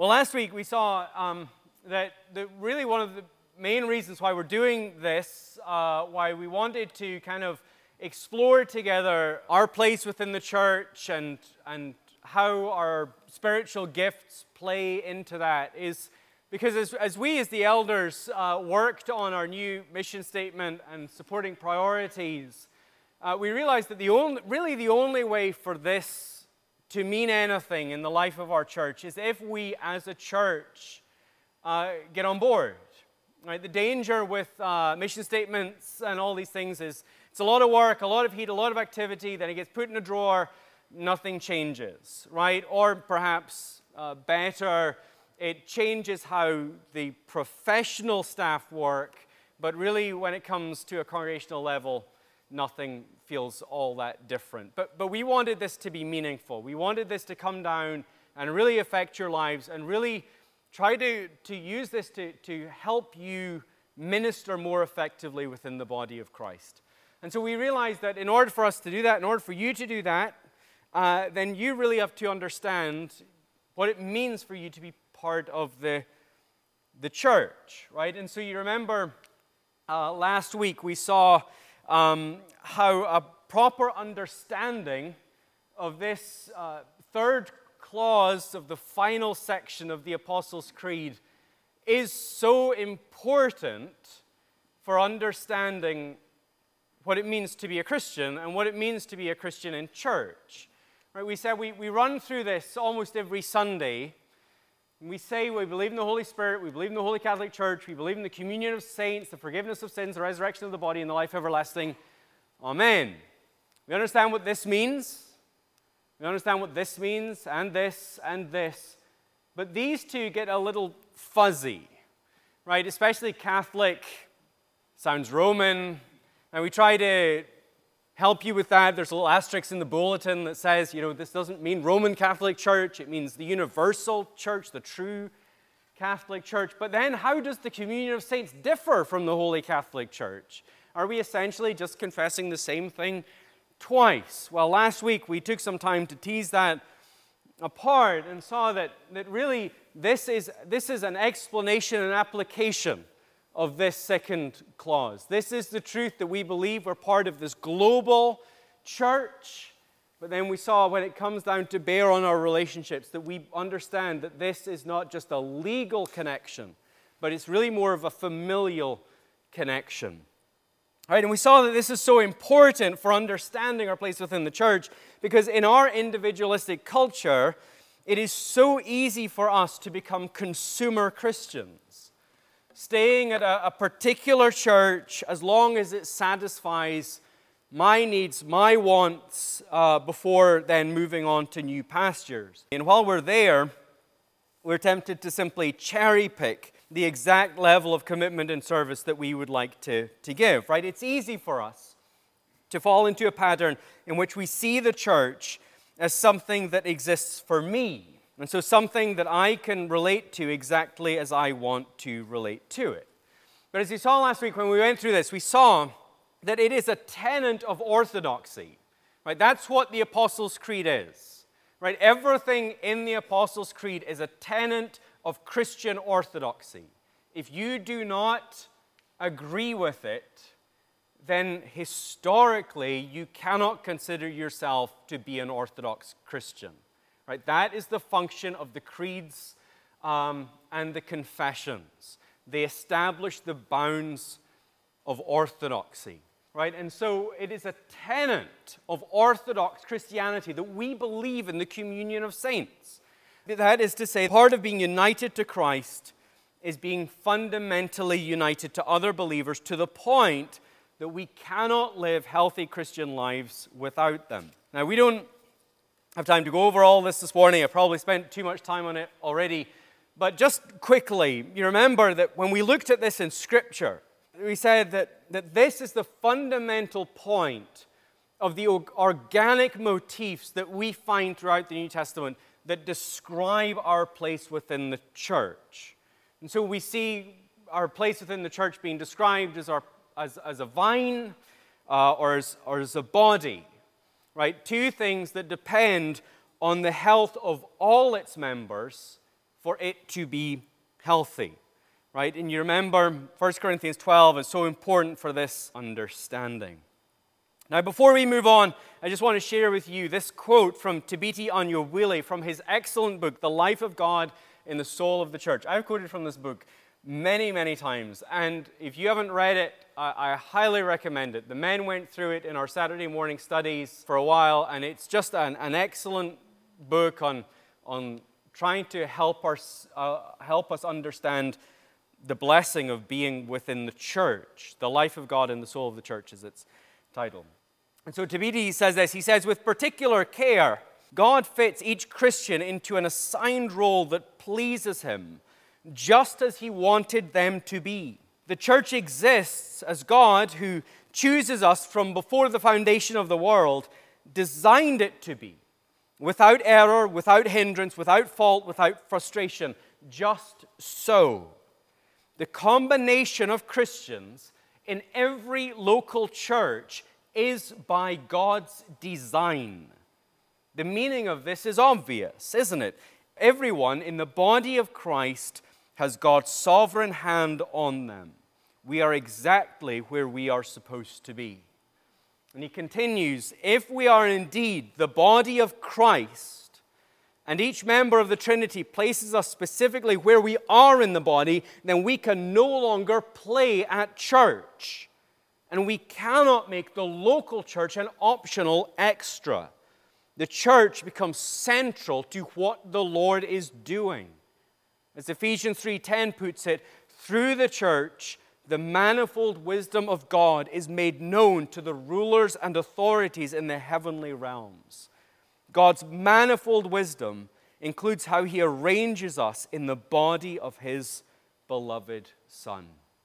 Well, last week we saw that really one of the main reasons why we're doing this, why we wanted to kind of explore together our place within the church and how our spiritual gifts play into that, is because as we as the elders worked on our new mission statement and supporting priorities, we realized that the only way for this to mean anything in the life of our church is if we as a church get on board. Right? The danger with mission statements and all these things is it's a lot of work, a lot of heat, a lot of activity, then it gets put in a drawer, nothing changes, right? Or perhaps better, it changes how the professional staff work, but really when it comes to a congregational level, nothing feels all that different. But we wanted this to be meaningful. We wanted this to come down and really affect your lives and really try to use this to help you minister more effectively within the body of Christ. And so we realized that in order for us to do that, in order for you to do that, then you really have to understand what it means for you to be part of the church, right? And so you remember last week we saw how a proper understanding of this third clause of the final section of the Apostles' Creed is so important for understanding what it means to be a Christian and what it means to be a Christian in church. Right? We said we run through this almost every Sunday. We say we believe in the Holy Spirit, we believe in the Holy Catholic Church, we believe in the communion of saints, the forgiveness of sins, the resurrection of the body, and the life everlasting. Amen. We understand what this means. We understand what this means, and this, and this. But these two get a little fuzzy, right? Especially Catholic sounds Roman. And we try to help you with that. There's a little asterisk in the bulletin that says, this doesn't mean Roman Catholic Church. It means the universal church, the true Catholic Church. But then how does the communion of saints differ from the Holy Catholic Church? Are we essentially just confessing the same thing twice? Well, last week we took some time to tease that apart and saw that really this is an explanation and application of this second clause. This is the truth that we believe we're part of this global church. But then we saw when it comes down to bear on our relationships that we understand that this is not just a legal connection, but it's really more of a familial connection. Right, and we saw that this is so important for understanding our place within the church because in our individualistic culture, it is so easy for us to become consumer Christians, staying at a particular church as long as it satisfies my needs, my wants, before then moving on to new pastures. And while we're there, we're tempted to simply cherry pick the exact level of commitment and service that we would like to give, right? It's easy for us to fall into a pattern in which we see the church as something that exists for me, and so something that I can relate to exactly as I want to relate to it. But as you saw last week when we went through this, we saw that it is a tenet of orthodoxy, right? That's what the Apostles' Creed is, right? Everything in the Apostles' Creed is a tenet of Christian orthodoxy. If you do not agree with it, then historically you cannot consider yourself to be an Orthodox Christian. Right? That is the function of the creeds and the confessions. They establish the bounds of orthodoxy. Right? And so it is a tenet of Orthodox Christianity that we believe in the communion of saints. That is to say, part of being united to Christ is being fundamentally united to other believers to the point that we cannot live healthy Christian lives without them. Now, we don't have time to go over all this morning. I probably spent too much time on it already. But just quickly, you remember that when we looked at this in Scripture, we said that this is the fundamental point of the organic motifs that we find throughout the New Testament that describe our place within the church. And so we see our place within the church being described as a vine or as a body, right? Two things that depend on the health of all its members for it to be healthy, right? And you remember 1 Corinthians 12 is so important for this understanding. Now, before we move on, I just want to share with you this quote from Thabiti Anyabwile from his excellent book, The Life of God in the Soul of the Church. I've quoted from this book many, many times, and if you haven't read it, I highly recommend it. The men went through it in our Saturday morning studies for a while, and it's just an excellent book on trying to help us understand the blessing of being within the church. The Life of God in the Soul of the Church is its title. And so Thabiti says this. He says, with particular care, God fits each Christian into an assigned role that pleases him, just as he wanted them to be. The church exists as God, who chooses us from before the foundation of the world, designed it to be, without error, without hindrance, without fault, without frustration. Just so. The combination of Christians in every local church is by God's design. The meaning of this is obvious, isn't it? Everyone in the body of Christ has God's sovereign hand on them. We are exactly where we are supposed to be. And he continues, if we are indeed the body of Christ, and each member of the Trinity places us specifically where we are in the body, then we can no longer play at church. And we cannot make the local church an optional extra. The church becomes central to what the Lord is doing. As Ephesians 3:10 puts it, through the church, the manifold wisdom of God is made known to the rulers and authorities in the heavenly realms. God's manifold wisdom includes how he arranges us in the body of his beloved Son.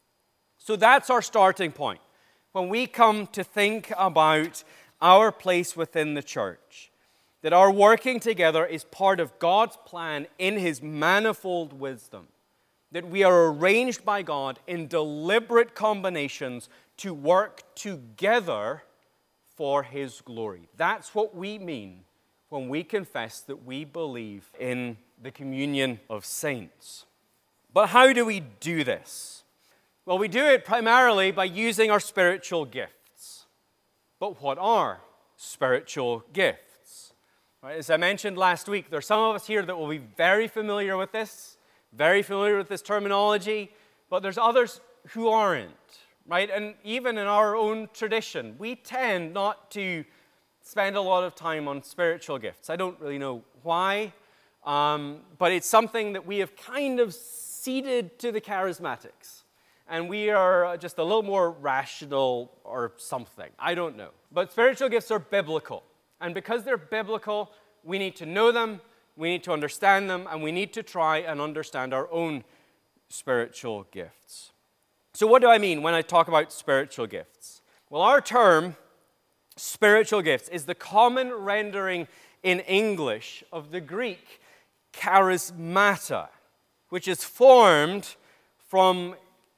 So that's our starting point when we come to think about our place within the church. That our working together is part of God's plan in his manifold wisdom. That we are arranged by God in deliberate combinations to work together for his glory. That's what we mean when we confess that we believe in the communion of saints. But how do we do this? Well, we do it primarily by using our spiritual gifts. But what are spiritual gifts? Right, as I mentioned last week, there are some of us here that will be very familiar with this terminology, but there's others who aren't, right? And even in our own tradition, we tend not to spend a lot of time on spiritual gifts. I don't really know why, but it's something that we have kind of ceded to the charismatics. And we are just a little more rational or something. I don't know. But spiritual gifts are biblical. And because they're biblical, we need to know them, we need to understand them, and we need to try and understand our own spiritual gifts. So what do I mean when I talk about spiritual gifts? Well, our term, spiritual gifts, is the common rendering in English of the Greek charismata, which is formed from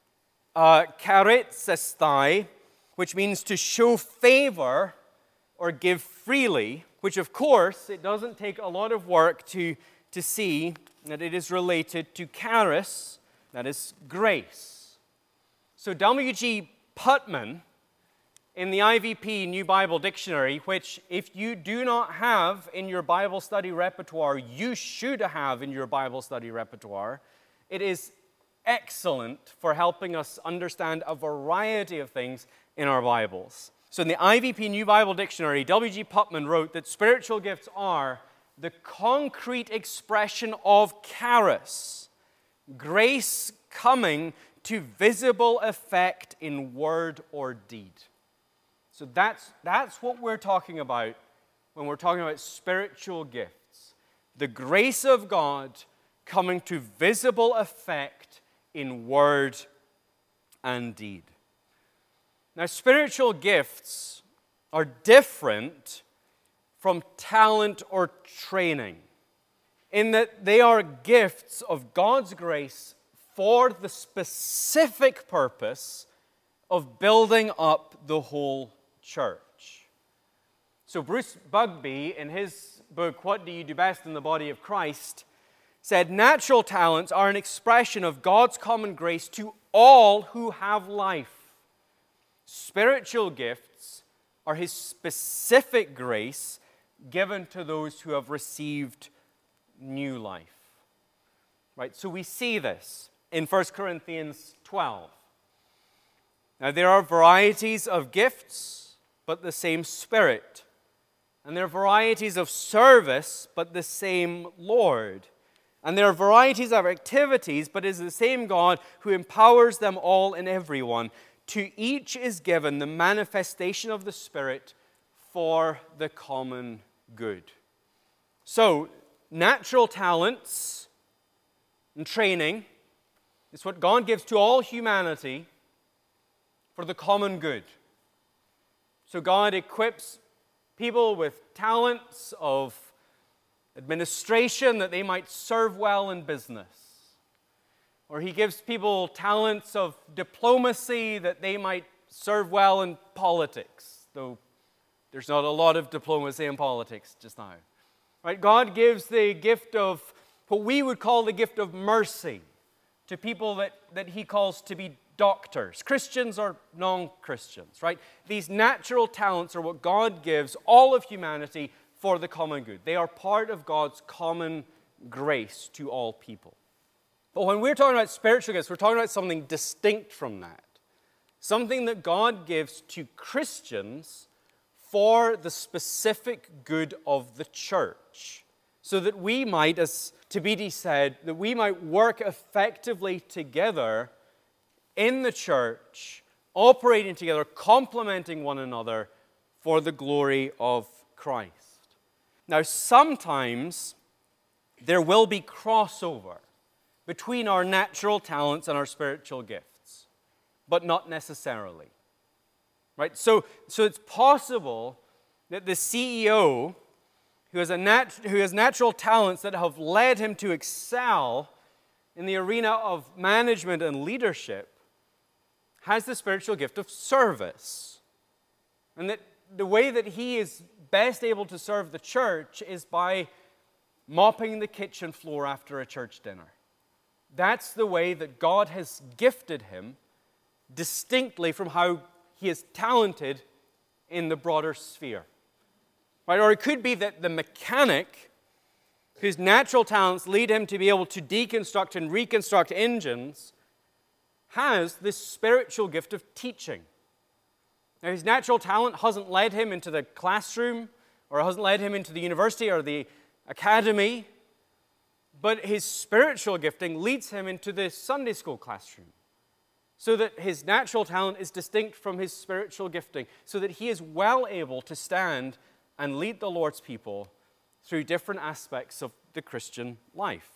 charizestai, which means to show favor or give freely, which of course, it doesn't take a lot of work to see that it is related to charis, that is grace. So W.G. Putman, in the IVP New Bible Dictionary, which if you do not have in your Bible study repertoire, you should have in your Bible study repertoire, it is excellent for helping us understand a variety of things in our Bibles. So in the IVP New Bible Dictionary, W.G. Putman wrote that spiritual gifts are the concrete expression of charis, grace coming to visible effect in word or deed. So that's what we're talking about when we're talking about spiritual gifts. The grace of God coming to visible effect in word and deed. Now, spiritual gifts are different from talent or training in that they are gifts of God's grace for the specific purpose of building up the whole church. So Bruce Bugbee, in his book, What Do You Do Best in the Body of Christ, said, natural talents are an expression of God's common grace to all who have life. Spiritual gifts are His specific grace given to those who have received new life. Right? So we see this in 1 Corinthians 12. Now, there are varieties of gifts, but the same Spirit. And there are varieties of service, but the same Lord. And there are varieties of activities, but it is the same God who empowers them all in everyone. To each is given the manifestation of the Spirit for the common good. So, natural talents and training is what God gives to all humanity for the common good. So God equips people with talents of administration that they might serve well in business. Or He gives people talents of diplomacy that they might serve well in politics, though there's not a lot of diplomacy in politics just now. Right? God gives the gift of what we would call the gift of mercy to people that He calls to be doctors, Christians or non-Christians, right? These natural talents are what God gives all of humanity for the common good. They are part of God's common grace to all people. But when we're talking about spiritual gifts, we're talking about something distinct from that. Something that God gives to Christians for the specific good of the church. So that we might, as Tabidi said, that we might work effectively together in the church, operating together, complementing one another for the glory of Christ. Now, sometimes there will be crossover between our natural talents and our spiritual gifts, but not necessarily. Right? So it's possible that the CEO who has natural talents that have led him to excel in the arena of management and leadership has the spiritual gift of service. And that the way that he is best able to serve the church is by mopping the kitchen floor after a church dinner. That's the way that God has gifted him, distinctly from how he is talented in the broader sphere. Right? Or it could be that the mechanic, whose natural talents lead him to be able to deconstruct and reconstruct engines, has this spiritual gift of teaching. Now, his natural talent hasn't led him into the classroom, or hasn't led him into the university or the academy, but his spiritual gifting leads him into the Sunday school classroom, so that his natural talent is distinct from his spiritual gifting, so that he is well able to stand and lead the Lord's people through different aspects of the Christian life.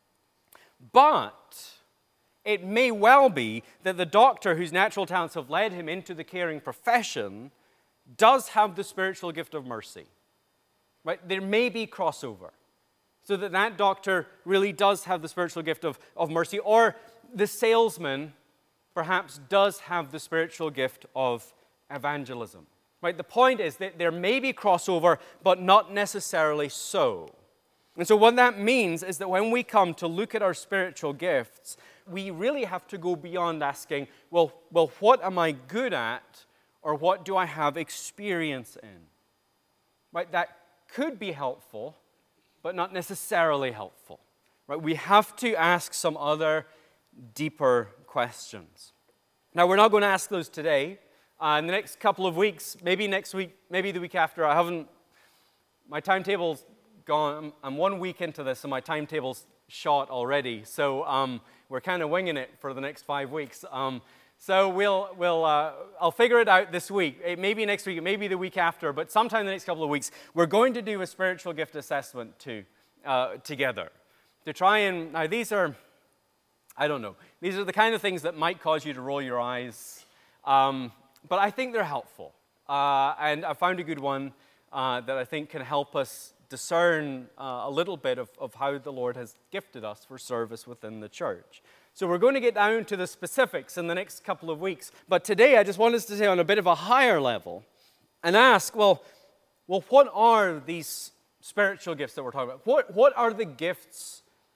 But it may well be that the doctor whose natural talents have led him into the caring profession does have the spiritual gift of mercy. Right? There may be crossover, so that doctor really does have the spiritual gift of mercy, or the salesman perhaps does have the spiritual gift of evangelism. Right? The point is that there may be crossover, but not necessarily so. And so what that means is that when we come to look at our spiritual gifts, we really have to go beyond asking, well, what am I good at, or what do I have experience in? Right? That could be helpful, but not necessarily helpful. Right? We have to ask some other deeper questions. Now, we're not going to ask those today. In the next couple of weeks, maybe next week, maybe the week after, my timetable's gone. I'm 1 week into this, and my timetable's shot already. So we're kind of winging it for the next 5 weeks. So I'll figure it out this week. It may be next week, it may be the week after, but sometime in the next couple of weeks, we're going to do a spiritual gift assessment together. To try and, now these are, I don't know, these are the kind of things that might cause you to roll your eyes, but I think they're helpful. And I found a good one that I think can help us discern a little bit of how the Lord has gifted us for service within the church. So we're going to get down to the specifics in the next couple of weeks. But today I just want us to say on a bit of a higher level and ask, well, what are these spiritual gifts that we're talking about? What are the gifts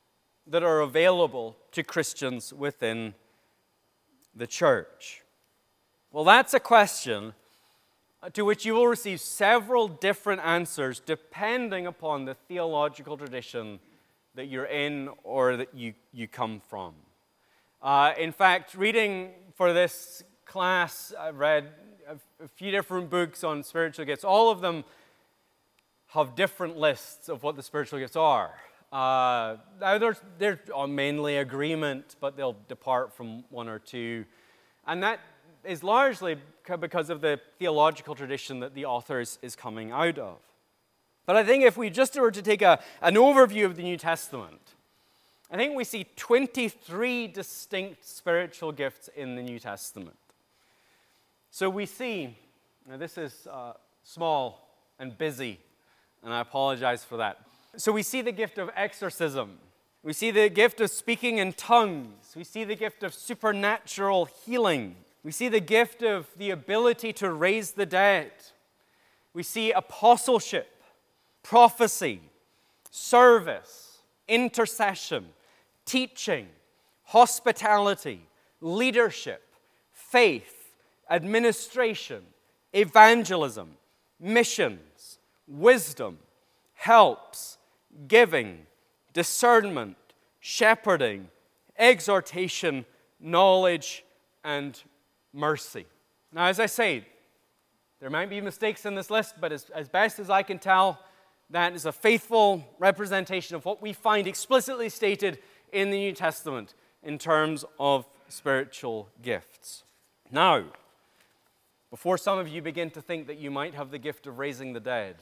that are available to Christians within the church? Well, that's a question to which you will receive several different answers depending upon the theological tradition that you're in or that you come from. In fact, reading for this class, I've read a few different books on spiritual gifts. All of them have different lists of what the spiritual gifts are. They're mainly agreement, but they'll depart from one or two. And that is largely because of the theological tradition that the author is coming out of. But I think if we just were to take an overview of the New Testament, I think we see 23 distinct spiritual gifts in the New Testament. So we see, now this is small and busy, and I apologize for that. So we see the gift of exorcism. We see the gift of speaking in tongues. We see the gift of supernatural healing. We see the gift of the ability to raise the dead. We see apostleship, prophecy, service, intercession, teaching, hospitality, leadership, faith, administration, evangelism, missions, wisdom, helps, giving, discernment, shepherding, exhortation, knowledge, and mercy. Now, as I say, there might be mistakes in this list, but as best as I can tell, that is a faithful representation of what we find explicitly stated in the New Testament in terms of spiritual gifts. Now, before some of you begin to think that you might have the gift of raising the dead,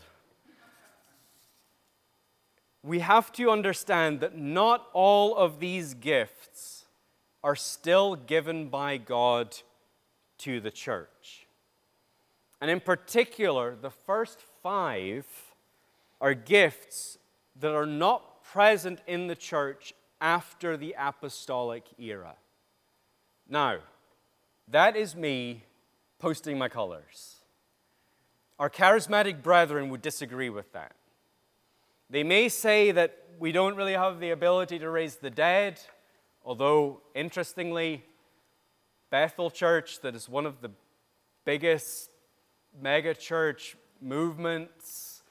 we have to understand that not all of these gifts are still given by God to the church. And in particular, the first 5 are gifts that are not present in the church after the apostolic era. Now, that is me posting my colors. Our charismatic brethren would disagree with that. They may say that we don't really have the ability to raise the dead, although, interestingly, Bethel Church, that is one of the biggest mega church movements,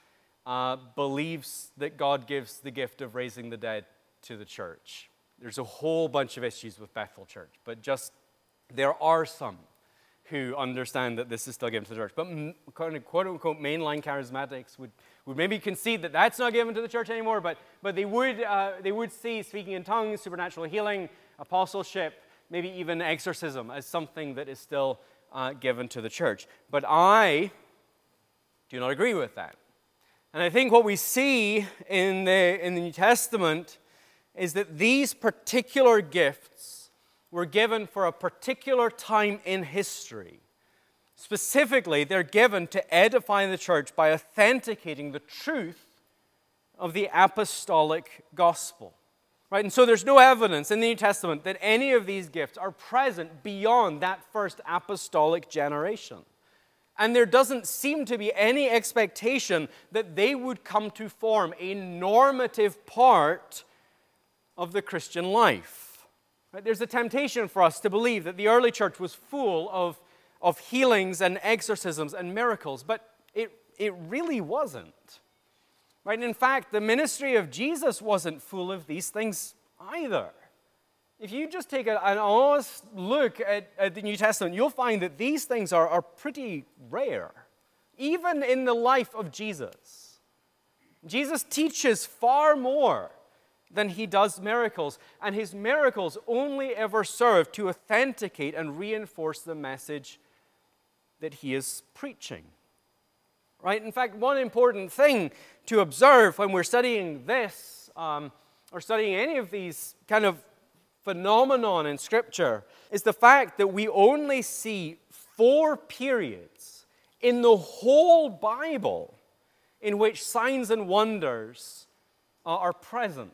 believes that God gives the gift of raising the dead to the church. There's a whole bunch of issues with Bethel Church, but just there are some who understand that this is still given to the church. But quote-unquote mainline charismatics would maybe concede that that's not given to the church anymore, but they would see speaking in tongues, supernatural healing, apostleship, maybe even exorcism as something that is still given to the church. But I do not agree with that. And I think what we see in the New Testament is that these particular gifts were given for a particular time in history. Specifically, they're given to edify the church by authenticating the truth of the apostolic gospel. Right? And so there's no evidence in the New Testament that any of these gifts are present beyond that first apostolic generation. And there doesn't seem to be any expectation that they would come to form a normative part of the Christian life. Right? There's a temptation for us to believe that the early church was full of healings and exorcisms and miracles, but it really wasn't. Right? And in fact, the ministry of Jesus wasn't full of these things either. If you just take an honest look at the New Testament, you'll find that these things are pretty rare, even in the life of Jesus. Jesus teaches far more than he does miracles, and his miracles only ever serve to authenticate and reinforce the message that he is preaching. Right? In fact, one important thing to observe when we're studying this, or studying any of these kind of phenomenon in Scripture, is the fact that we only see 4 periods in the whole Bible in which signs and wonders are present.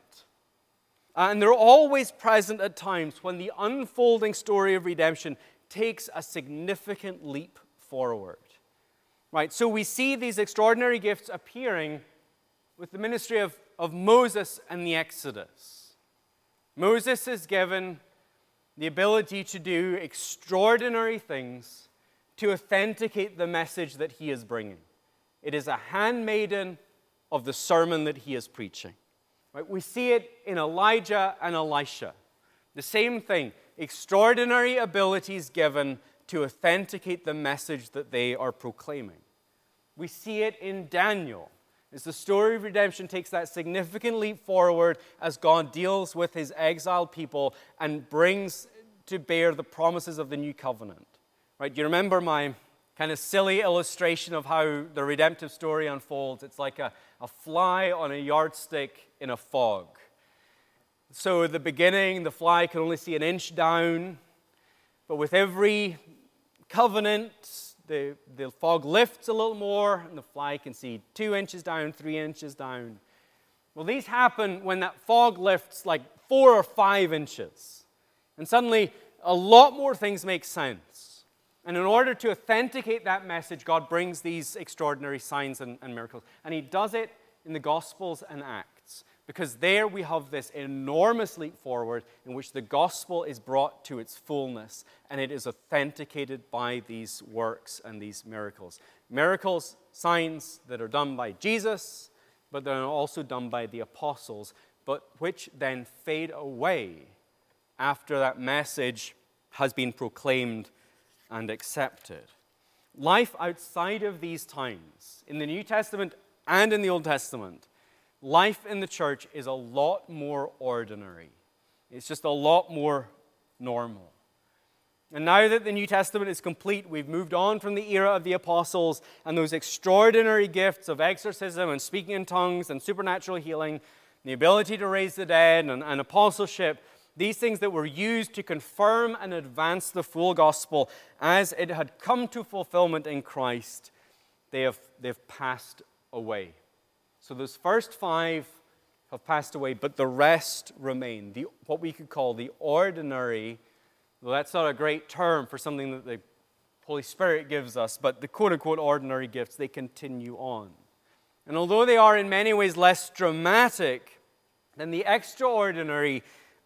And they're always present at times when the unfolding story of redemption takes a significant leap forward. Right? So we see these extraordinary gifts appearing with the ministry of Moses and the Exodus. Moses is given the ability to do extraordinary things to authenticate the message that he is bringing. It is a handmaiden of the sermon that he is preaching. Right? We see it in Elijah and Elisha. The same thing, extraordinary abilities given to authenticate the message that they are proclaiming. We see it in Daniel, as the story of redemption takes that significant leap forward as God deals with his exiled people and brings to bear the promises of the new covenant. Right? Do you remember my kind of silly illustration of how the redemptive story unfolds? It's like a fly on a yardstick in a fog. So at the beginning, the fly can only see an inch down, but with every covenant, the fog lifts a little more, and the fly can see 2 inches down, 3 inches down. Well, these happen when that fog lifts like 4 or 5 inches. And suddenly, a lot more things make sense. And in order to authenticate that message, God brings these extraordinary signs and miracles. And he does it in the Gospels and Acts, because there we have this enormous leap forward in which the gospel is brought to its fullness, and it is authenticated by these works and these miracles. Miracles, signs that are done by Jesus, but they're also done by the apostles, but which then fade away after that message has been proclaimed and accepted. Life outside of these times, in the New Testament and in the Old Testament, life in the church is a lot more ordinary. It's just a lot more normal. And now that the New Testament is complete, we've moved on from the era of the apostles and those extraordinary gifts of exorcism and speaking in tongues and supernatural healing, the ability to raise the dead and apostleship, these things that were used to confirm and advance the full gospel as it had come to fulfillment in Christ, they've passed away. So those first 5 have passed away, but the rest remain. What we could call the ordinary, well, that's not a great term for something that the Holy Spirit gives us, but the quote-unquote ordinary gifts, they continue on. And although they are in many ways less dramatic than the extraordinary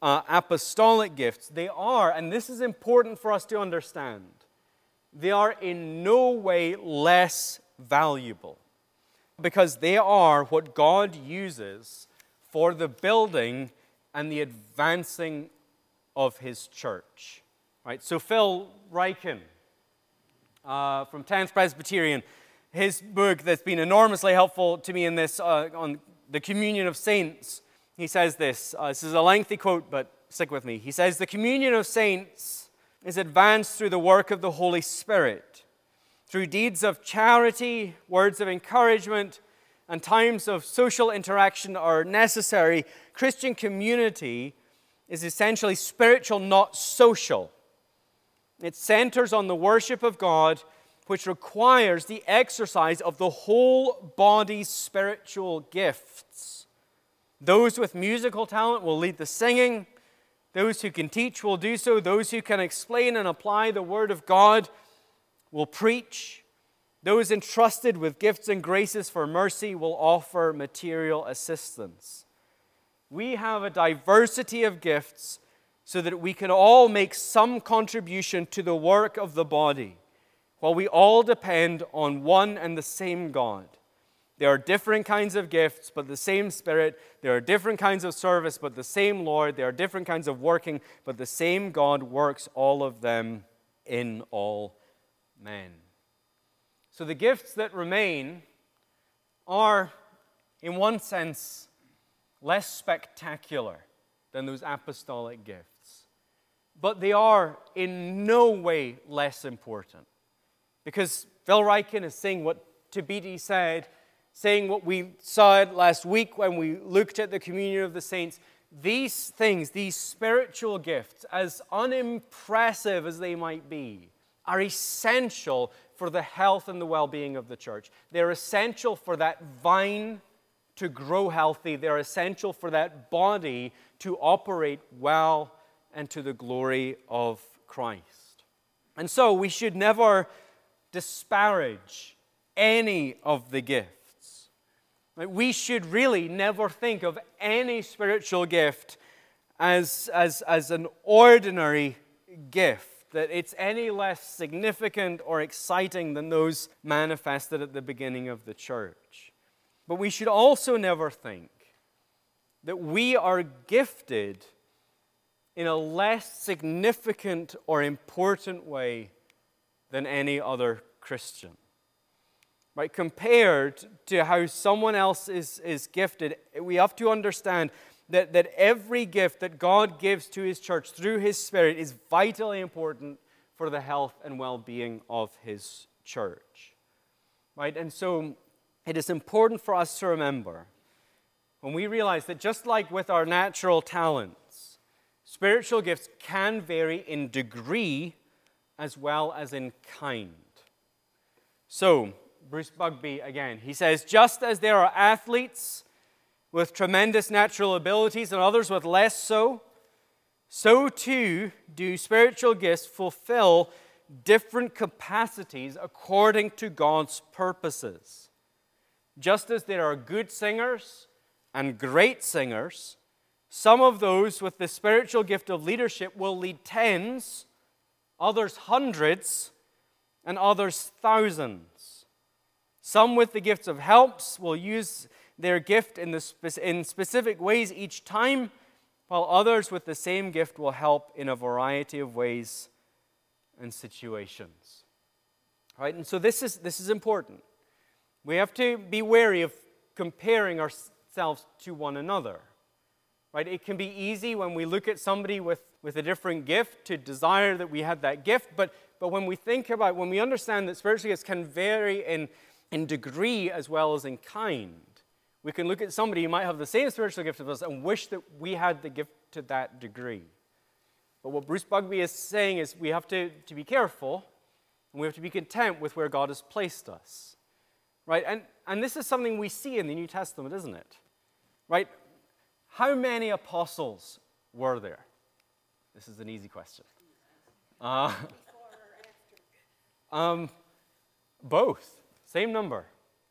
apostolic gifts, they are, and this is important for us to understand, they are in no way less valuable, because they are what God uses for the building and the advancing of his church. Right? So Phil Ryken from 10th Presbyterian, his book that's been enormously helpful to me in this on the communion of saints, he says this. This is a lengthy quote, but stick with me. He says, "The communion of saints is advanced through the work of the Holy Spirit. Through deeds of charity, words of encouragement, and times of social interaction are necessary. Christian community is essentially spiritual, not social. It centers on the worship of God, which requires the exercise of the whole body's spiritual gifts. Those with musical talent will lead the singing. Those who can teach will do so. Those who can explain and apply the Word of God will preach. Those entrusted with gifts and graces for mercy will offer material assistance. We have a diversity of gifts so that we can all make some contribution to the work of the body, while we all depend on one and the same God. There are different kinds of gifts, but the same Spirit. There are different kinds of service, but the same Lord. There are different kinds of working, but the same God works all of them in all men." So the gifts that remain are, in one sense, less spectacular than those apostolic gifts. But they are in no way less important. Because Phil Ryken is saying what Tabiti said, saying what we saw last week when we looked at the communion of the saints. These things, these spiritual gifts, as unimpressive as they might be, are essential for the health and the well-being of the church. They're essential for that vine to grow healthy. They're essential for that body to operate well and to the glory of Christ. And so we should never disparage any of the gifts. We should really never think of any spiritual gift as an ordinary gift, that it's any less significant or exciting than those manifested at the beginning of the church. But we should also never think that we are gifted in a less significant or important way than any other Christian. Right? Compared to how someone else is gifted, we have to understand that every gift that God gives to His church through His Spirit is vitally important for the health and well-being of His church. Right? And so it is important for us to remember when we realize that just like with our natural talents, spiritual gifts can vary in degree as well as in kind. So, Bruce Bugbee again, he says, just as there are athletes with tremendous natural abilities and others with less so, so too do spiritual gifts fulfill different capacities according to God's purposes. Just as there are good singers and great singers, some of those with the spiritual gift of leadership will lead tens, others hundreds, and others thousands. Some with the gifts of helps will use their gift in specific ways each time, while others with the same gift will help in a variety of ways and situations. Right? And so this is important. We have to be wary of comparing ourselves to one another. Right? It can be easy when we look at somebody with a different gift to desire that we had that gift, but when we understand that spiritual gifts can vary in degree as well as in kind, we can look at somebody who might have the same spiritual gift as us and wish that we had the gift to that degree. But what Bruce Bugbee is saying is we have to be careful, and we have to be content with where God has placed us. Right? And this is something we see in the New Testament, isn't it? Right? How many apostles were there? This is an easy question. Both. Same number.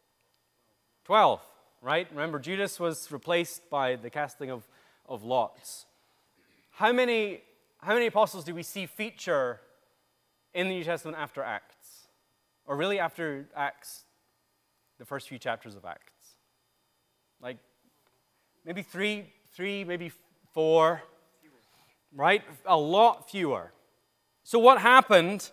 12, right? Remember, Judas was replaced by the casting of lots. How many apostles do we see feature in the New Testament after Acts? Or really after Acts, the first few chapters of Acts? Like, maybe three, maybe four, right? A lot fewer. So what happened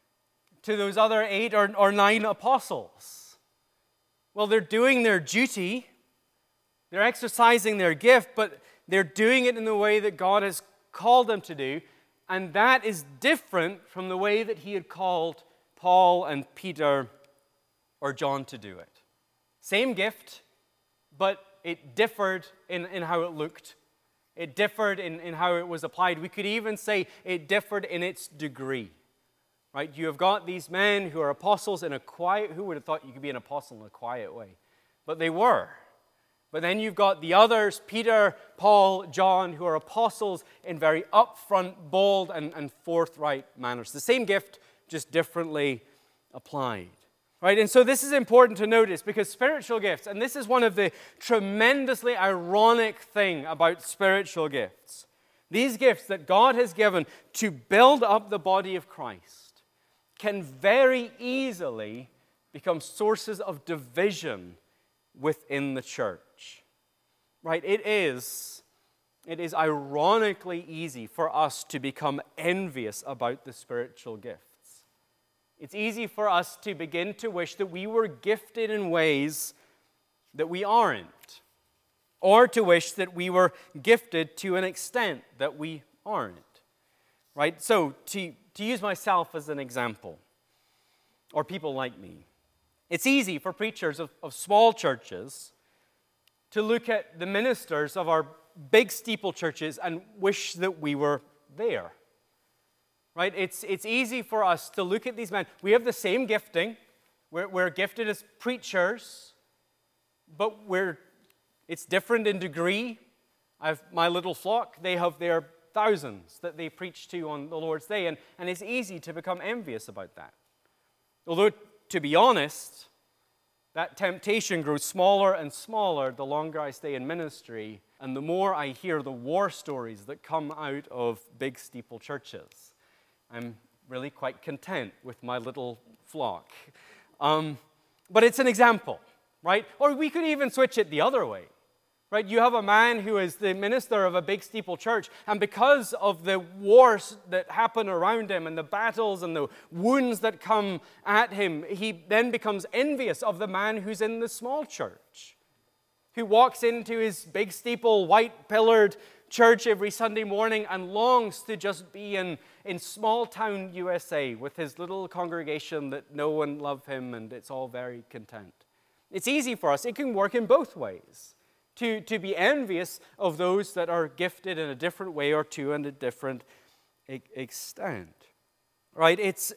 to those other 8 or 9 apostles? Well, they're doing their duty, they're exercising their gift, but they're doing it in the way that God has called them to do, and that is different from the way that He had called Paul and Peter or John to do it. Same gift, but it differed in how it looked. It differed in how it was applied. We could even say it differed in its degree. Right? You have got these men who are apostles in a quiet... Who would have thought you could be an apostle in a quiet way? But they were. But then you've got the others, Peter, Paul, John, who are apostles in very upfront, bold, and forthright manners. The same gift, just differently applied. Right? And so this is important to notice because spiritual gifts, and this is one of the tremendously ironic thing about spiritual gifts. These gifts that God has given to build up the body of Christ can very easily become sources of division within the church. Right? It is ironically easy for us to become envious about the spiritual gifts. It's easy for us to begin to wish that we were gifted in ways that we aren't, or to wish that we were gifted to an extent that we aren't. Right? So, to use myself as an example, or people like me, it's easy for preachers of small churches to look at the ministers of our big steeple churches and wish that we were there. Right? It's easy for us to look at these men. We have the same gifting. We're gifted as preachers, but it's different in degree. I have my little flock. They have their thousands that they preach to on the Lord's Day, and it's easy to become envious about that. Although, to be honest, that temptation grows smaller and smaller the longer I stay in ministry and the more I hear the war stories that come out of big steeple churches. I'm really quite content with my little flock. But it's an example, right? Or we could even switch it the other way, right? You have a man who is the minister of a big steeple church, and because of the wars that happen around him and the battles and the wounds that come at him, he then becomes envious of the man who's in the small church, who walks into his big steeple, white-pillared church every Sunday morning and longs to just be in small-town USA with his little congregation that no one love him and it's all very content. It's easy for us. It can work in both ways. To be envious of those that are gifted in a different way or to a different extent. Right? It's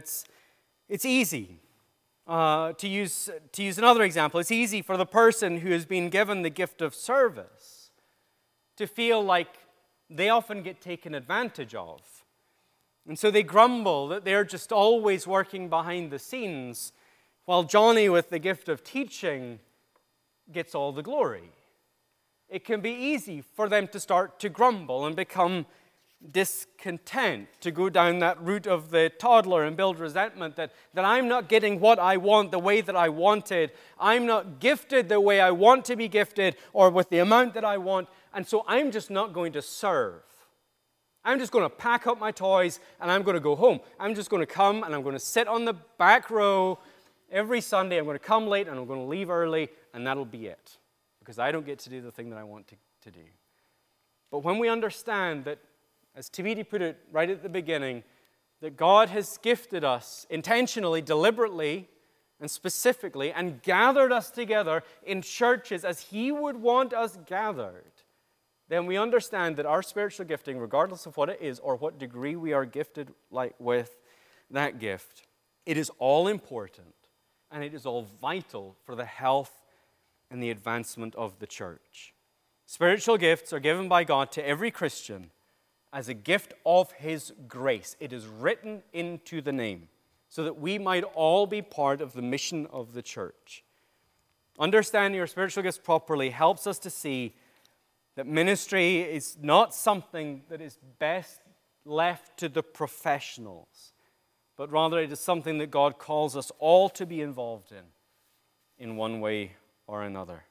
easy. To use another example, it's easy for the person who has been given the gift of service to feel like they often get taken advantage of. And so they grumble that they're just always working behind the scenes, while Johnny with the gift of teaching gets all the glory. It can be easy for them to start to grumble and become discontent, to go down that route of the toddler and build resentment that I'm not getting what I want the way that I wanted. I'm not gifted the way I want to be gifted or with the amount that I want, and so I'm just not going to serve. I'm just going to pack up my toys and I'm going to go home. I'm just going to come and I'm going to sit on the back row every Sunday. I'm going to come late and I'm going to leave early, and that'll be it, because I don't get to do the thing that I want to do. But when we understand that, as Tabidi put it right at the beginning, that God has gifted us intentionally, deliberately, and specifically, and gathered us together in churches as He would want us gathered, then we understand that our spiritual gifting, regardless of what it is or what degree we are gifted with that gift, it is all important and it is all vital for the health and the advancement of the church. Spiritual gifts are given by God to every Christian as a gift of His grace. It is written into the name so that we might all be part of the mission of the church. Understanding your spiritual gifts properly helps us to see that ministry is not something that is best left to the professionals, but rather it is something that God calls us all to be involved in one way or another.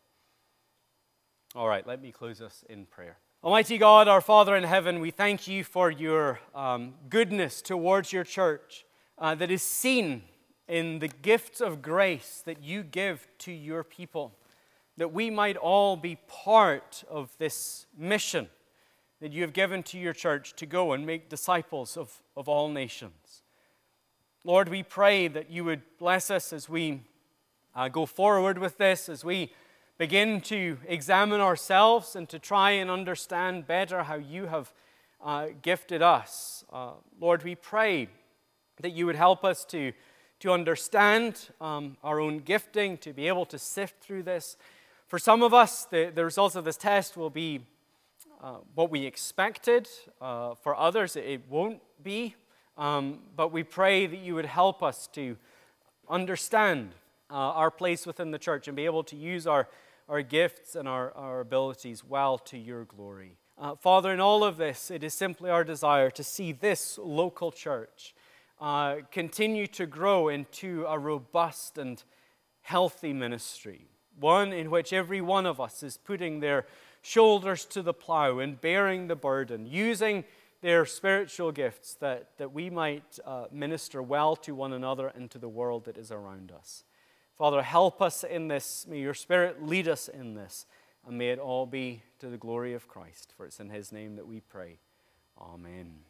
All right, let me close us in prayer. Almighty God, our Father in heaven, we thank You for Your goodness towards Your church that is seen in the gifts of grace that You give to Your people, that we might all be part of this mission that You have given to Your church to go and make disciples of all nations. Lord, we pray that You would bless us as we go forward with this, as we begin to examine ourselves and to try and understand better how You have gifted us. Lord, we pray that You would help us to understand our own gifting, to be able to sift through this. For some of us, the results of this test will be what we expected. For others, it won't be. But we pray that You would help us to understand our place within the church and be able to use our gifts and our abilities well to Your glory. Father, in all of this, it is simply our desire to see this local church continue to grow into a robust and healthy ministry, one in which every one of us is putting their shoulders to the plow and bearing the burden, using their spiritual gifts that we might minister well to one another and to the world that is around us. Father, help us in this. May Your Spirit lead us in this, and may it all be to the glory of Christ. For it's in His name that we pray. Amen.